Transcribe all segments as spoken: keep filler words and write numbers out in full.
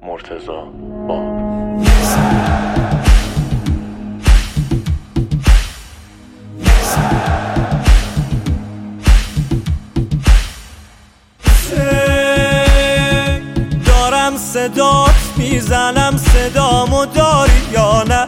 مرتضی باب. دارم صدات میزنم صدامو داری یا نه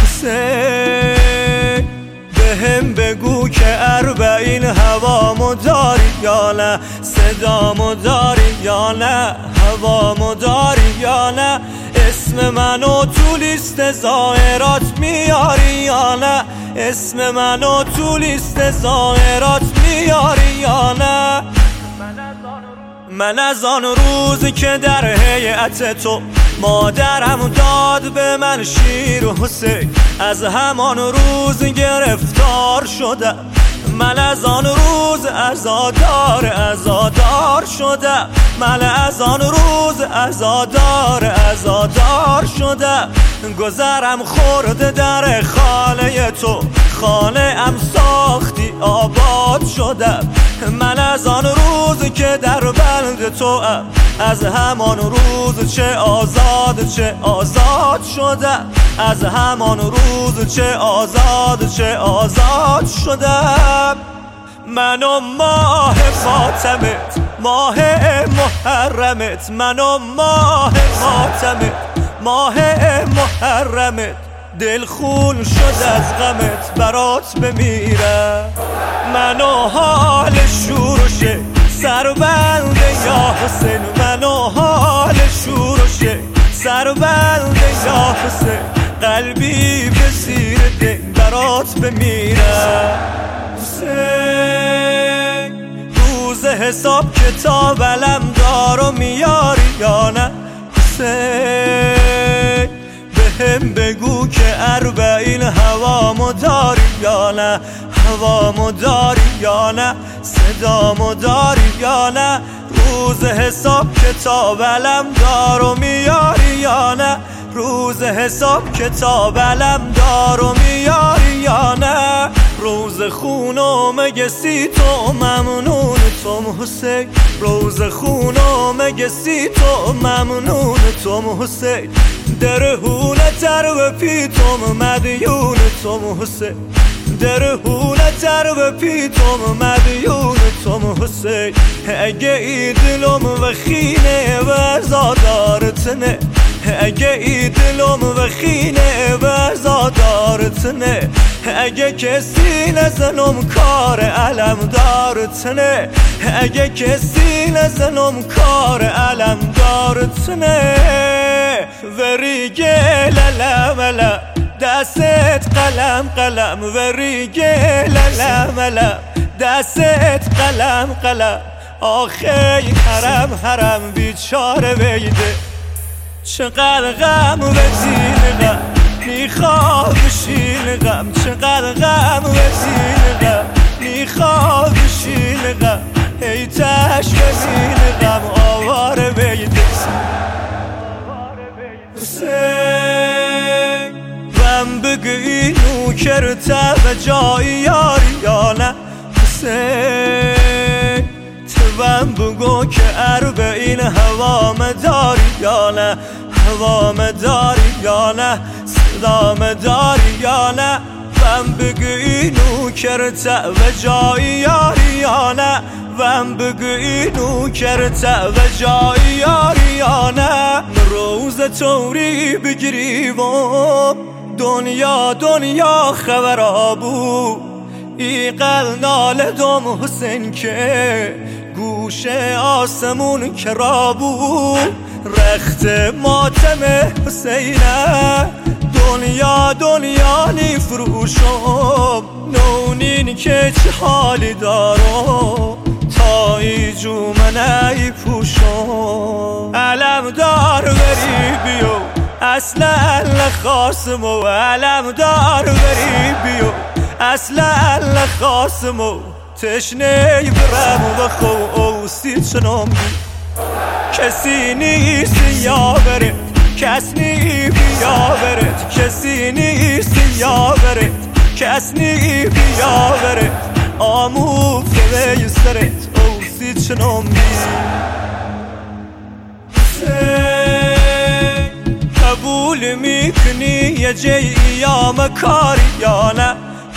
حسین، بهم بگو که اربعین هوامو داری یا نه، صدامو داری یا نه، هوامو داری یا نه، اسم منو تو لیست ظاهرات میاری یا نه، اسم منو تو لیست ظاهرات میاری یا نه. من از آن روزی که در هیئت تو مادرم داد به من شیر و حسین، از همان روز گرفتار شدم. من از آن روز عزادار عزادار شدم. من از آن روز عزادار عزادار شدم. گذرم خورده در خانه تو، خانه ام ساختی آباد شدم. من از آن روز که در بند تو ام، از همان روز چه آزاد چه آزاد شدم. از همان روز چه آزاد چه آزاد شدم. من و ماه فاطمت، ماه محرمت، من و ماه فاطمت، ماه محرمت، دل خون شد از غمت برات بمیرم. من و حال شورشه سربند یا حسین، من و حال شورشه سربند یا حسین، قلبی به زیر دل برات بمیرم. حسین روز حساب کتاب علم دار و میاری یا نه حسین، بهم بگو که اربعین هوامو داری یا نه، هوامو داری یا نه، صدامو داری یا نه، روز حساب کتاب علم دار و میاری یا نه، روز حساب کتاب علم دار و میاری یا نه، روز خونو مگسی تو ممنون توم حسین، روز خونو مگسی تو ممنون توم حسین، درهونه تر و پیتم مدیون توم حسین، درهونه تر و پیتم مدیون توم حسین. اگه ای دلم و خینه و زادارتنه، اگه ای دلم و خینه و زادارتنه، اگه کسی نزنم کار علم دارتنه، اگه کسی نزنم کار علم دارتنه. وریگه للم للم دستت قلم قلم، وریگه للم للم دستت قلم قلم، آخه حرم حرم بیچاره ویده، چقدر غم و زین غم میخواد بشین غم، چقدر غم و زین غم میخواد بشین غم، ای تش بزین غم آواره ویده. حسین وم بگی نوکر تب جایی یاری یا نه حسین، توم بگو که اربعین هوام داری یا نه، هوام داری یا نه، صدام داری یا نه، وم بگی نوکر تب جایی یاری یا نه، وم بگی نوکر تب جایی یاری یا نه. روز توری بگریوم دنیا دنیا خبر بود، ای قل ناله دوم حسین که گوش آسمون کرا بود، رخت ماتم حسینه دنیا دنیا نی فروشم، نونین که چه حالی دارم تا ای جو من ای پوشم، علم دار بری بیو اصلا نخواستمو، علم دار بری بیو اصلا نخواستمو، تشنه برم و خو اوستی چنم بی، کسی نیست یا برد کس نی بیا برد، کسی نیست یا برد کس نی بیا برد، آموفته به سرت اوستی چنم بی. حسین قبول میکنی یه جی ایام کاری یا نه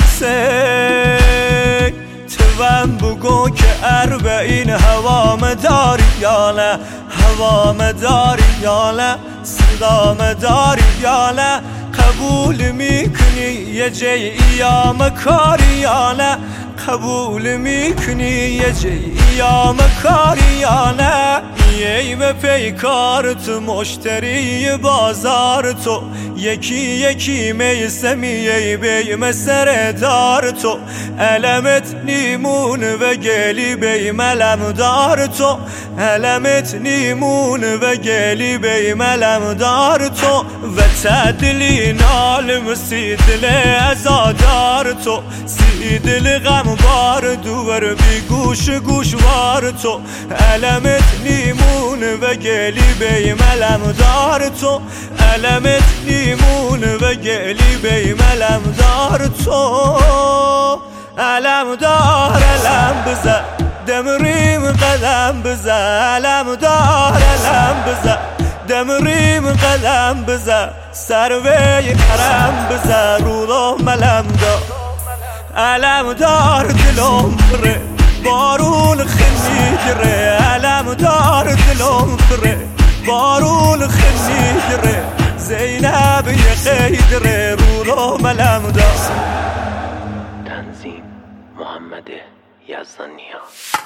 حسین توام بگو که اربعین هوام داری یا نه هوام داری یا نه صدام داری یا نه قبول میکنی یه جی ایام کاری یا نه قبول میکنی یه جی ایام کاری یا نه یه پیکار تو مشتری بازار تو یکی یکی میسمی یه بیم سر دار تو علمت نیمون و گلی بیم علم دار تو علمت نیمون و گلی بیم علم دار تو و تدلی نالم سیدل ازادار تو سیدل غم بار دور بی گوش گوشوار تو علمت نیمون و گلی بیم علم دار تو علمت نیمون و گلی بیم علم دار تو علم دار علم بزن دمریم قدم بزن علم دار علم بزن دمریم قدم بزن سروی کرم بزن رو ملم دار علم دار دلم بره بارون خنی گره علم دار دلم بره بارون خنی گره زینب یه قیدره رو ملم دار تنظیم محمد یزدانیان.